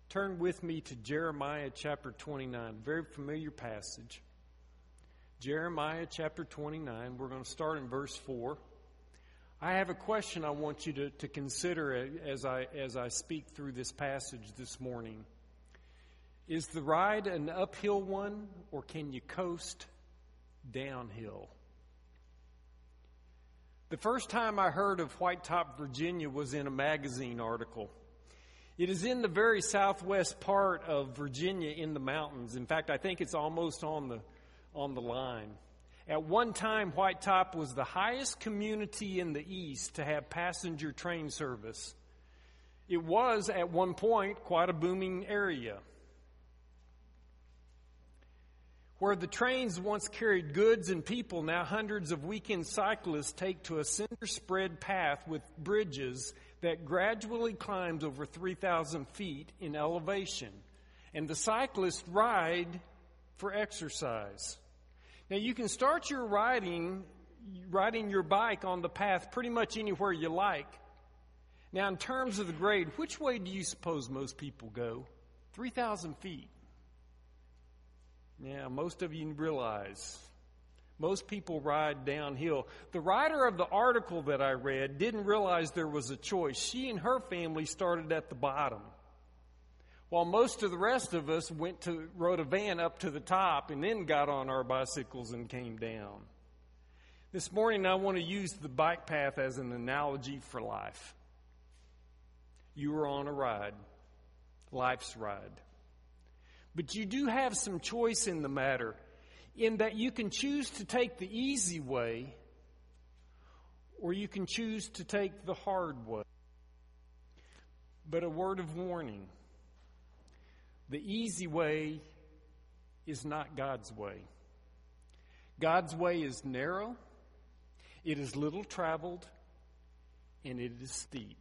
Turn with me to Jeremiah chapter 29, very familiar passage. Jeremiah chapter 29, we're going to start in verse 4. I have a question I want you to consider as I speak through this passage this morning. Is the ride an uphill one, or can you coast downhill? The first time I heard of White Top, Virginia was in a magazine article. It is in the very southwest part of Virginia in the mountains. In fact, I think it's almost on the line. At one time, White Top was the highest community in the east to have passenger train service. It was, at one point, quite a booming area. Where the trains once carried goods and people, now hundreds of weekend cyclists take to a center-spread path with bridges that gradually climbs over 3,000 feet in elevation. And the cyclists ride for exercise. Now, you can start your riding your bike on the path pretty much anywhere you like. Now, in terms of the grade, which way do you suppose most people go? 3,000 feet. Yeah, most of you realize most people ride downhill. The writer of the article that I read didn't realize there was a choice. She and her family started at the bottom, while most of the rest of us rode a van up to the top and then got on our bicycles and came down. This morning I want to use the bike path as an analogy for life. You are on a ride, life's ride. But you do have some choice in the matter, in that you can choose to take the easy way, or you can choose to take the hard way. But a word of warning: the easy way is not God's way. God's way is narrow, it is little traveled, and it is steep.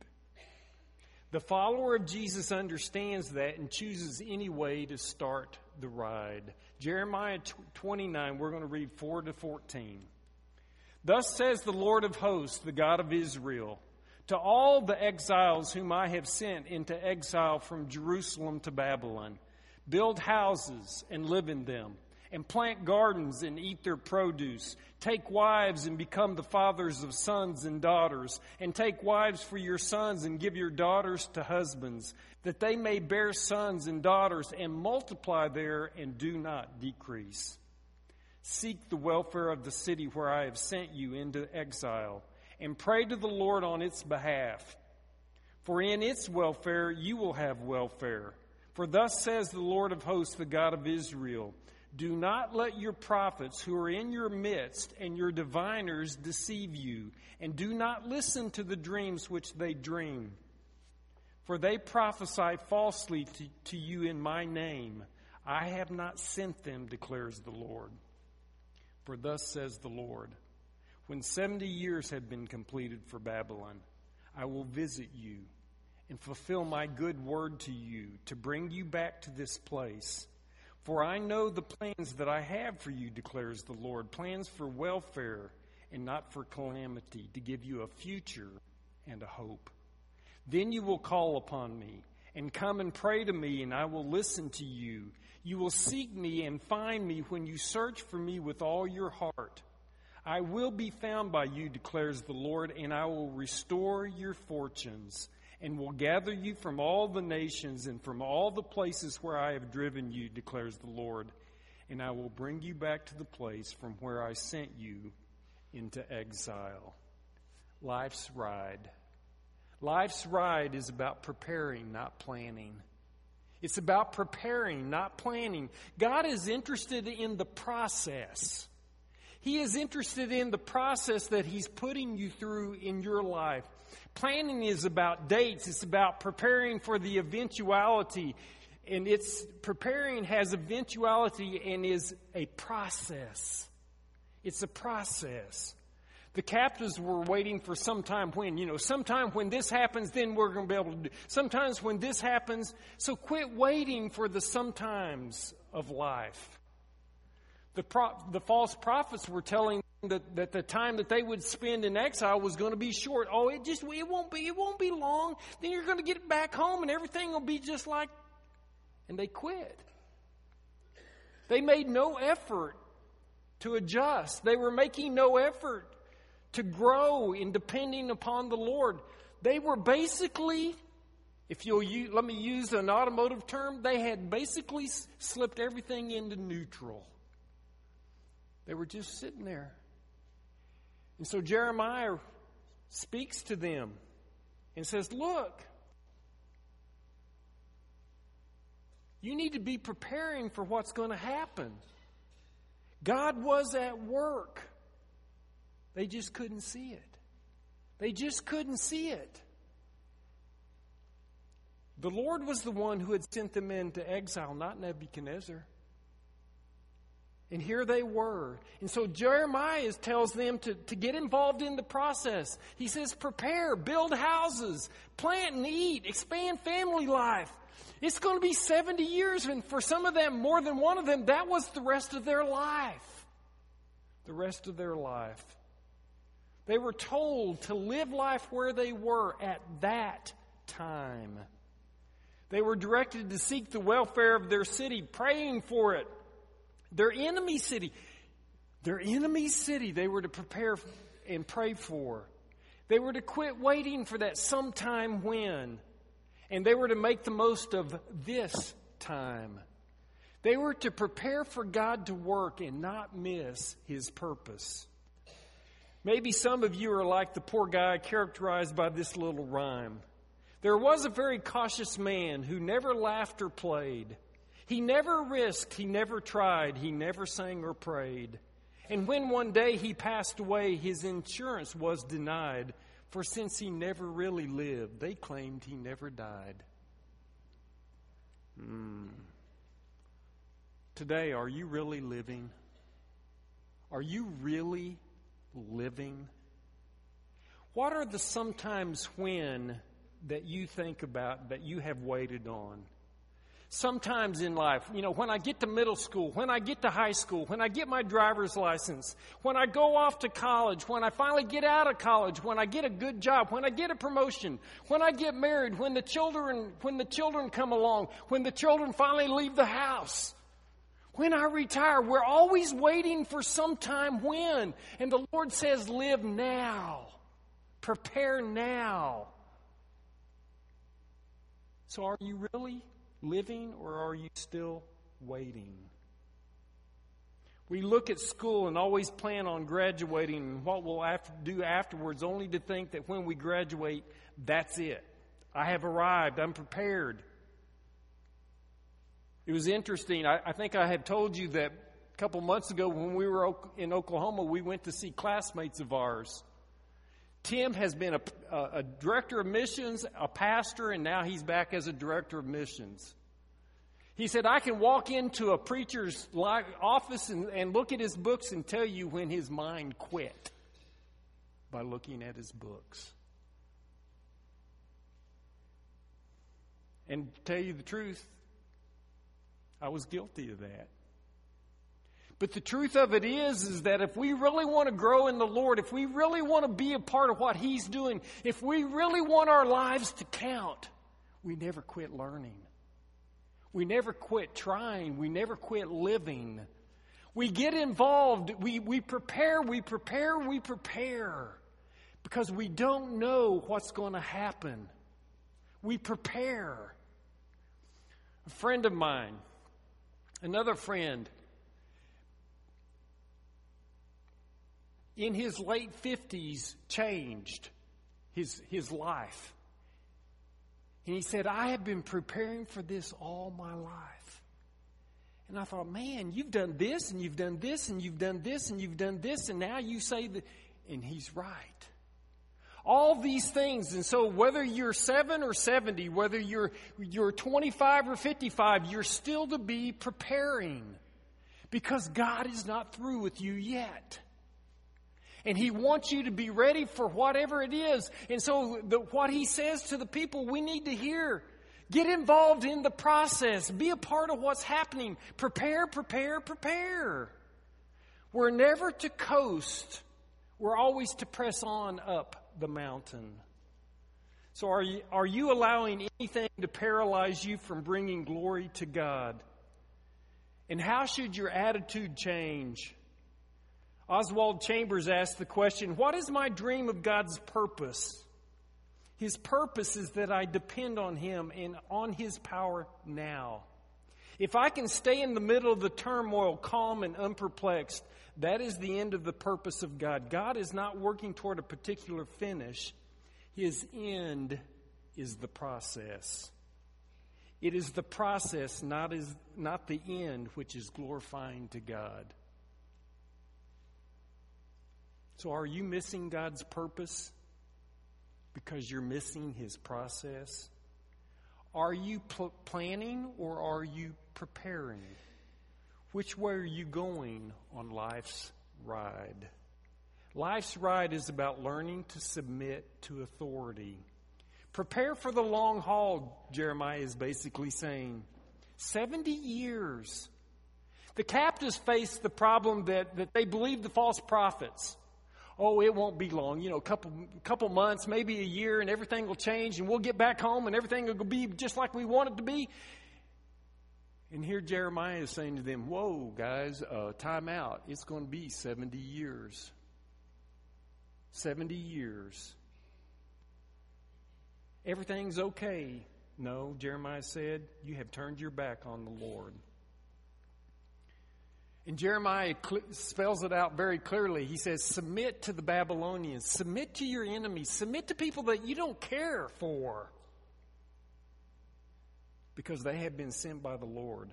The follower of Jesus understands that and chooses any way to start the ride. Jeremiah 29, we're going to read 4 to 14. Thus says the Lord of hosts, the God of Israel, to all the exiles whom I have sent into exile from Jerusalem to Babylon, build houses and live in them, and plant gardens and eat their produce. Take wives and become the fathers of sons and daughters, and take wives for your sons and give your daughters to husbands, that they may bear sons and daughters and multiply there and do not decrease. Seek the welfare of the city where I have sent you into exile, and pray to the Lord on its behalf. For in its welfare you will have welfare. For thus says the Lord of hosts, the God of Israel, do not let your prophets who are in your midst and your diviners deceive you, and do not listen to the dreams which they dream. For they prophesy falsely to you in my name. I have not sent them, declares the Lord. For thus says the Lord, when 70 years have been completed for Babylon, I will visit you and fulfill my good word to you to bring you back to this place. For I know the plans that I have for you, declares the Lord, plans for welfare and not for calamity, to give you a future and a hope. Then you will call upon me and come and pray to me, and I will listen to you. You will seek me and find me when you search for me with all your heart. I will be found by you, declares the Lord, and I will restore your fortunes, and will gather you from all the nations and from all the places where I have driven you, declares the Lord. And I will bring you back to the place from where I sent you into exile. Life's ride. Life's ride is about preparing, not planning. It's about preparing, not planning. God is interested in the process. He is interested in the process that He's putting you through in your life. Planning is about dates. It's about preparing for the eventuality. And it's preparing has eventuality and is a process. It's a process. The captives were waiting for sometime when this happens, then we're going to be able to do. Sometimes when this happens, so quit waiting for the sometimes of life. The false prophets were telling them that the time that they would spend in exile was going to be short. It won't be long. Then you're going to get back home and everything will be just like and they quit. They made no effort to adjust. They were making no effort to grow in depending upon the Lord. They were basically, let me use an automotive term, they had basically slipped everything into neutral. They were just sitting there. And so Jeremiah speaks to them and says, look, you need to be preparing for what's going to happen. God was at work. They just couldn't see it. They just couldn't see it. The Lord was the one who had sent them into exile, not Nebuchadnezzar. And here they were. And so Jeremiah tells them to get involved in the process. He says, prepare, build houses, plant and eat, expand family life. It's going to be 70 years, and for some of them, more than one of them, that was the rest of their life. The rest of their life. They were told to live life where they were at that time. They were directed to seek the welfare of their city, praying for it. Their enemy city they were to prepare and pray for. They were to quit waiting for that sometime when. And they were to make the most of this time. They were to prepare for God to work and not miss His purpose. Maybe some of you are like the poor guy characterized by this little rhyme. There was a very cautious man who never laughed or played. He never risked, he never tried, he never sang or prayed. And when one day he passed away, his insurance was denied. For since he never really lived, they claimed he never died. Today, are you really living? Are you really living? What are the sometimes when that you think about that you have waited on? Sometimes in life, when I get to middle school, when I get to high school, when I get my driver's license, when I go off to college, when I finally get out of college, when I get a good job, when I get a promotion, when I get married, when the children come along, when the children finally leave the house, when I retire, we're always waiting for some time when. And the Lord says, live now. Prepare now. So are you really living, or are you still waiting? We look at school and always plan on graduating and what we'll have to do afterwards, only to think that when we graduate, that's it. I have arrived. I'm prepared. It was interesting. I think I had told you that a couple months ago when we were in Oklahoma, we went to see classmates of ours. Tim has been a director of missions, a pastor, and now he's back as a director of missions. He said, I can walk into a preacher's office and look at his books and tell you when his mind quit by looking at his books. And to tell you the truth, I was guilty of that. But the truth of it is that if we really want to grow in the Lord, if we really want to be a part of what He's doing, if we really want our lives to count, we never quit learning. We never quit trying. We never quit living. We get involved. We prepare. Because we don't know what's going to happen. We prepare. A friend of mine, another friend, in his late 50s, changed his life. And he said, I have been preparing for this all my life. And I thought, man, you've done this, and you've done this, and you've done this, and you've done this, and now you say that. And he's right. All these things. And so whether you're 7 or 70, whether you're 25 or 55, you're still to be preparing. Because God is not through with you yet. And He wants you to be ready for whatever it is. And so what He says to the people, we need to hear. Get involved in the process. Be a part of what's happening. Prepare. We're never to coast. We're always to press on up the mountain. So are you allowing anything to paralyze you from bringing glory to God? And how should your attitude change? Oswald Chambers asked the question, what is my dream of God's purpose? His purpose is that I depend on Him and on His power now. If I can stay in the middle of the turmoil, calm and unperplexed, that is the end of the purpose of God. God is not working toward a particular finish. His end is the process. It is the process, not the end, which is glorifying to God. So are you missing God's purpose because you're missing His process? Are you planning or are you preparing? Which way are you going on life's ride? Life's ride is about learning to submit to authority. Prepare for the long haul, Jeremiah is basically saying. 70 years. The captives faced the problem that they believed the false prophets. Oh, it won't be long. You know, couple months, maybe a year, and everything will change, and we'll get back home, and everything will be just like we want it to be. And here Jeremiah is saying to them, whoa, guys, time out. It's going to be 70 years. 70 years. Everything's okay. No, Jeremiah said, you have turned your back on the Lord. And Jeremiah spells it out very clearly. He says, submit to the Babylonians. Submit to your enemies. Submit to people that you don't care for. Because they have been sent by the Lord.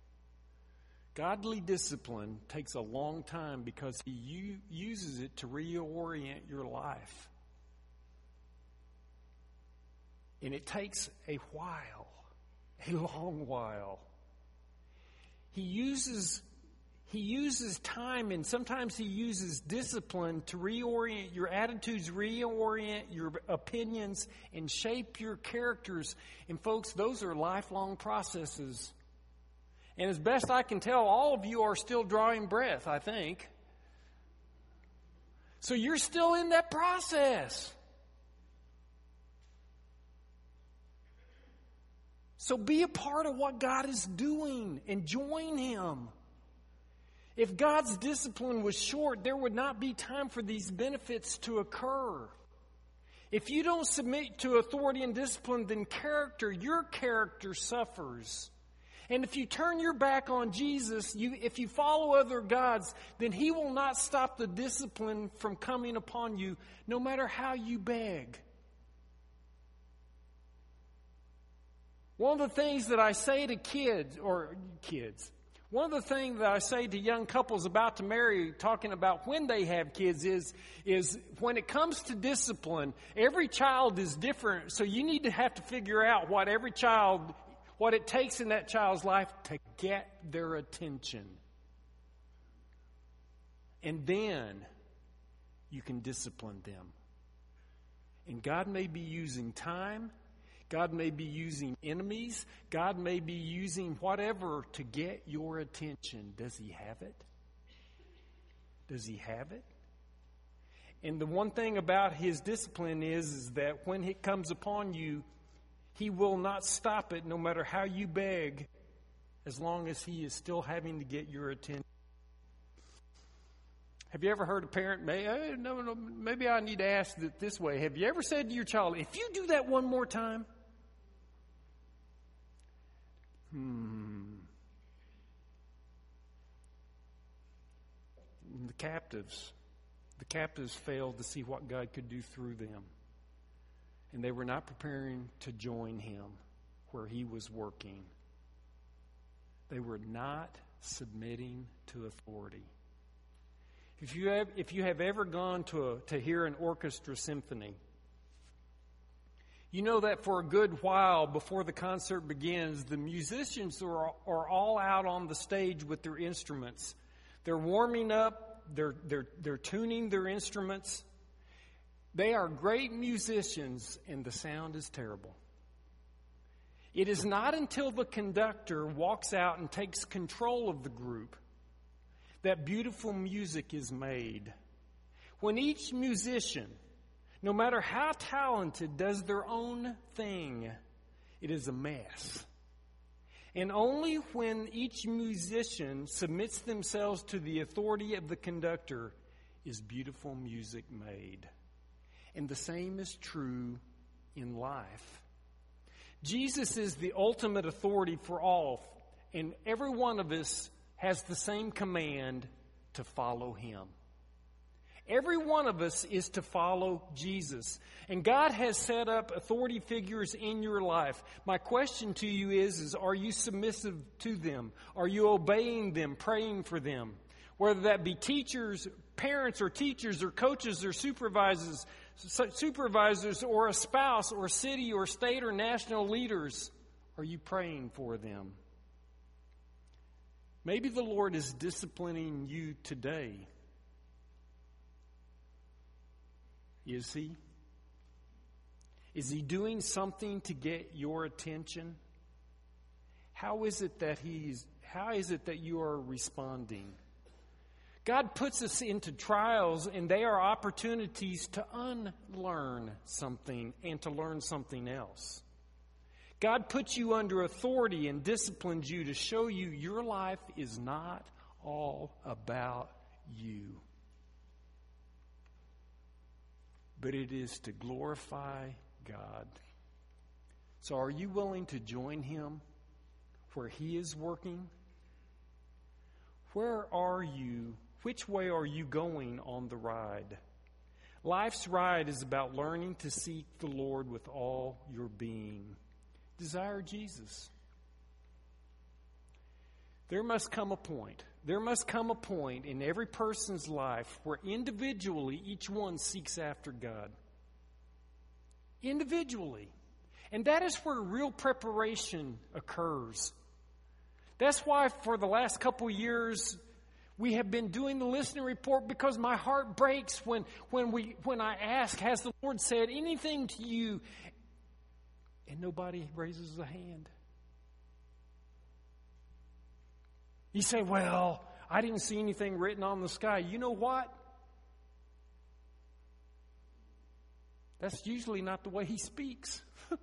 Godly discipline takes a long time because He uses it to reorient your life. And it takes a while, a long while. He uses time, and sometimes He uses discipline to reorient your attitudes, reorient your opinions, and shape your characters. And folks, those are lifelong processes. And as best I can tell, all of you are still drawing breath, I think. So you're still in that process. So be a part of what God is doing and join Him. If God's discipline was short, there would not be time for these benefits to occur. If you don't submit to authority and discipline, then your character suffers. And if you turn your back on Jesus, if you follow other gods, then He will not stop the discipline from coming upon you, no matter how you beg. One of the things that I say to kids, one of the things that I say to young couples about to marry, talking about when they have kids, is when it comes to discipline, every child is different. So you need to have to figure out what it takes in that child's life to get their attention. And then you can discipline them. And God may be using time. God may be using enemies. God may be using whatever to get your attention. Does He have it? Does He have it? And the one thing about His discipline is that when it comes upon you, He will not stop it no matter how you beg, as long as He is still having to get your attention. Have you ever heard a parent, maybe I need to ask it this way. Have you ever said to your child, if you do that one more time? The captives failed to see what God could do through them. And they were not preparing to join Him where He was working. They were not submitting to authority. If you have ever gone to hear an orchestra symphony, you know that for a good while before the concert begins, the musicians are all out on the stage with their instruments. They're warming up. They're tuning their instruments. They are great musicians, and the sound is terrible. It is not until the conductor walks out and takes control of the group that beautiful music is made. When each musician no matter how talented, does their own thing, it is a mess. And only when each musician submits themselves to the authority of the conductor is beautiful music made. And the same is true in life. Jesus is the ultimate authority for all, and every one of us has the same command to follow him. Every one of us is to follow Jesus. And God has set up authority figures in your life. My question to you is are you submissive to them? Are you obeying them, praying for them? Whether that be teachers, parents or teachers or coaches or supervisors or a spouse or city or state or national leaders, are you praying for them? Maybe the Lord is disciplining you today. Is he? Is he doing something to get your attention? How is it that you are responding? God puts us into trials, and they are opportunities to unlearn something and to learn something else. God puts you under authority and disciplines you to show you your life is not all about you, but it is to glorify God. So are you willing to join him where he is working? Where are you? Which way are you going on the ride? Life's ride is about learning to seek the Lord with all your being. Desire Jesus. There must come a point in every person's life where individually each one seeks after God. Individually. And that is where real preparation occurs. That's why for the last couple years we have been doing the listening report, because my heart breaks when I ask, has the Lord said anything to you? And nobody raises a hand. You say, well, I didn't see anything written on the sky. You know what? That's usually not the way he speaks.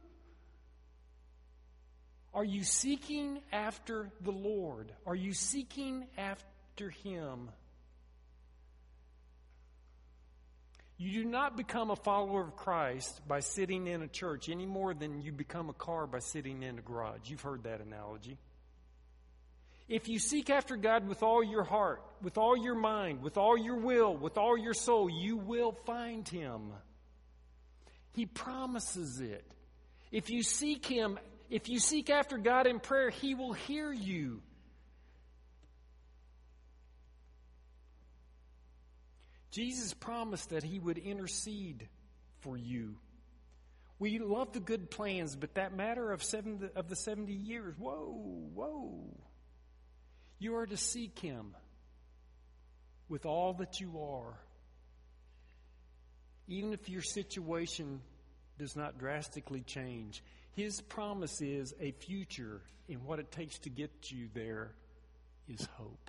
Are you seeking after the Lord? Are you seeking after him? You do not become a follower of Christ by sitting in a church any more than you become a car by sitting in a garage. You've heard that analogy. If you seek after God with all your heart, with all your mind, with all your will, with all your soul, you will find him. He promises it. If you seek him, if you seek after God in prayer, he will hear you. Jesus promised that he would intercede for you. We love the good plans, but that matter of the 70 years, whoa. You are to seek him with all that you are. Even if your situation does not drastically change, his promise is a future, and what it takes to get you there is hope.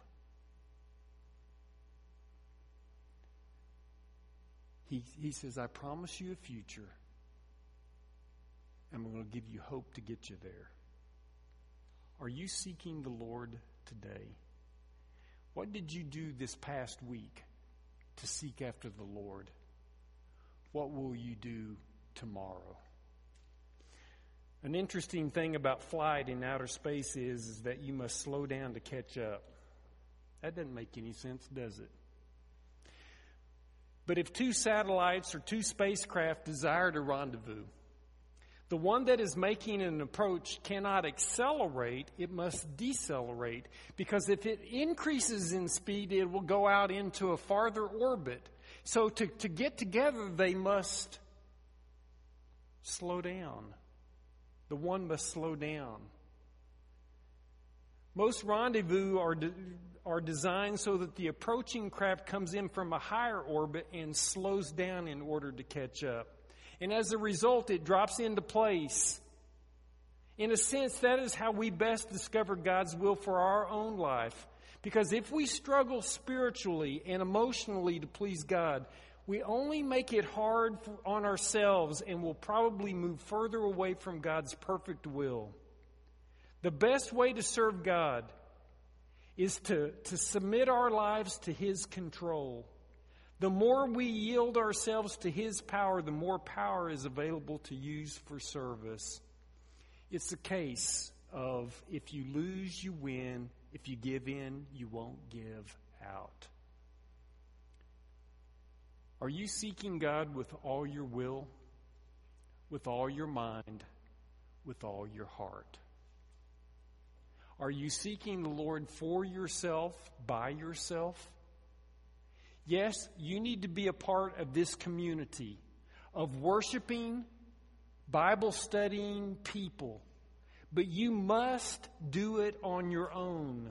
He says, I promise you a future, and I'm going to give you hope to get you there. Are you seeking the Lord today? What did you do this past week to seek after the Lord? What will you do tomorrow? An interesting thing about flight in outer space is that you must slow down to catch up. That doesn't make any sense, does it? But if two satellites or two spacecraft desire to rendezvous, the one that is making an approach cannot accelerate, it must decelerate. Because if it increases in speed, it will go out into a farther orbit. So to get together, they must slow down. The one must slow down. Most rendezvous are designed so that the approaching craft comes in from a higher orbit and slows down in order to catch up. And as a result, it drops into place. In a sense, that is how we best discover God's will for our own life. Because if we struggle spiritually and emotionally to please God, we only make it hard on ourselves and will probably move further away from God's perfect will. The best way to serve God is to submit our lives to His control. The more we yield ourselves to His power, the more power is available to use for service. It's a case of if you lose, you win. If you give in, you won't give out. Are you seeking God with all your will, with all your mind, with all your heart? Are you seeking the Lord for yourself, by yourself? Yes, you need to be a part of this community of worshiping, Bible studying people, but you must do it on your own.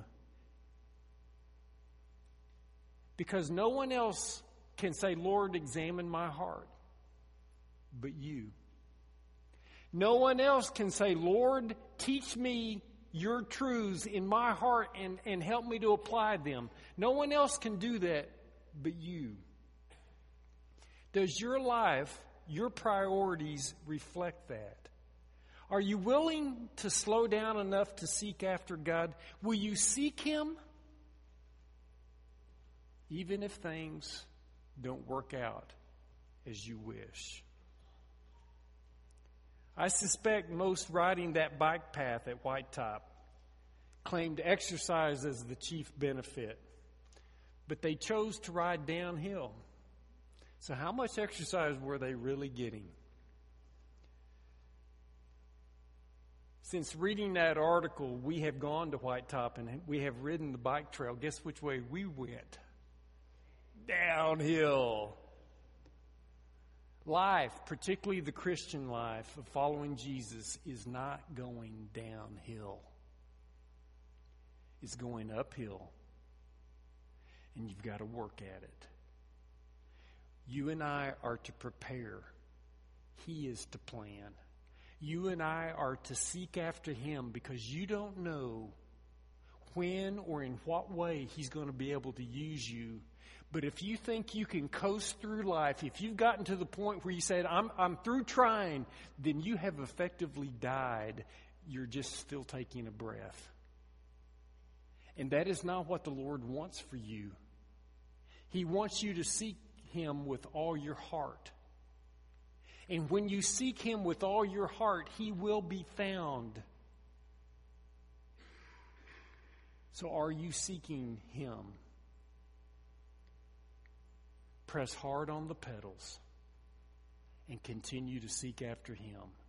Because no one else can say, Lord, examine my heart, but you. No one else can say, Lord, teach me your truths in my heart and help me to apply them. No one else can do that but you. Does your life, your priorities reflect that? Are you willing to slow down enough to seek after God? Will you seek Him even if things don't work out as you wish? I suspect most riding that bike path at White Top claimed exercise as the chief benefit, but they chose to ride downhill. So how much exercise were they really getting? Since reading that article, we have gone to White Top and we have ridden the bike trail. Guess which way we went? Downhill. Life, particularly the Christian life of following Jesus, is not going downhill. It's going uphill. And you've got to work at it. You and I are to prepare. He is to plan. You and I are to seek after Him because you don't know when or in what way He's going to be able to use you. But if you think you can coast through life, if you've gotten to the point where you said, I'm through trying, then you have effectively died. You're just still taking a breath. And that is not what the Lord wants for you. He wants you to seek Him with all your heart. And when you seek Him with all your heart, He will be found. So are you seeking Him? Press hard on the pedals and continue to seek after Him.